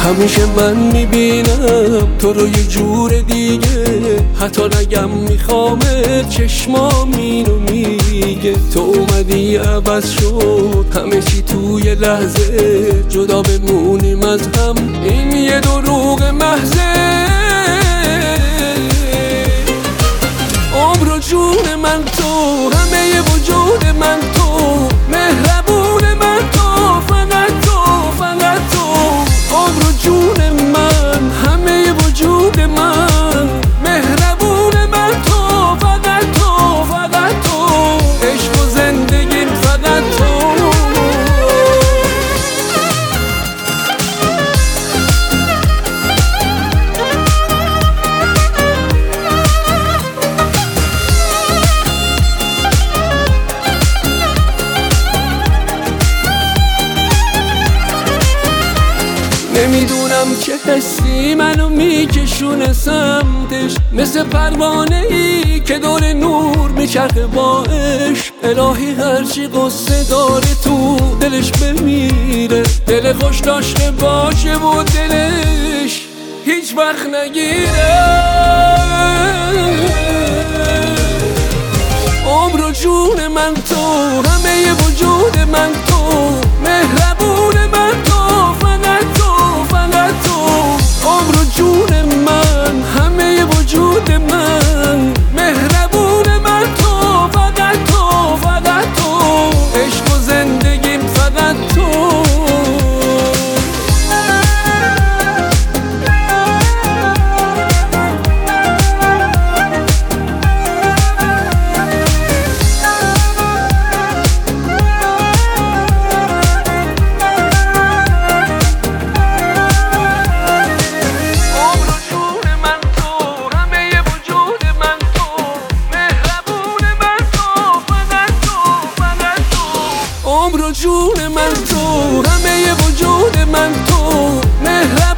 همیشه من میبینم تو رو یه جور دیگه، حتی نگم میخوامت چشمام اینو میگه. تو اومدی عوض شد همه چی توی لحظه، جدا بمونیم از هم این یه دروغ محضه. عمر و جون من تو، همه وجود من تو، مهربون من تو، فقط تو، فقط تو. عمر و جون من، همه وجود من، مهربون من تو، فقط تو، فقط تو. عشق و زندگیم فقط تو. نمیدونم چه حسی منو میکشونه سمتش، مثل پروانه ای که دور نور میچرخه با عشق. الهی هرچی قصه داره تو دلش بمیره، دل خوش داشته باشه و دلش هیچ وقت نگیره. عمر و جون من تو، همه وجود من تو، مهربون من تو، فقط تو، فقط تو. عمر و جون من، همه وجود من، مهربون من تو، فقط تو، فقط تو. عشق و زندگیم فقط تو. عمر و جون من تو، همه وجود من تو، مهربون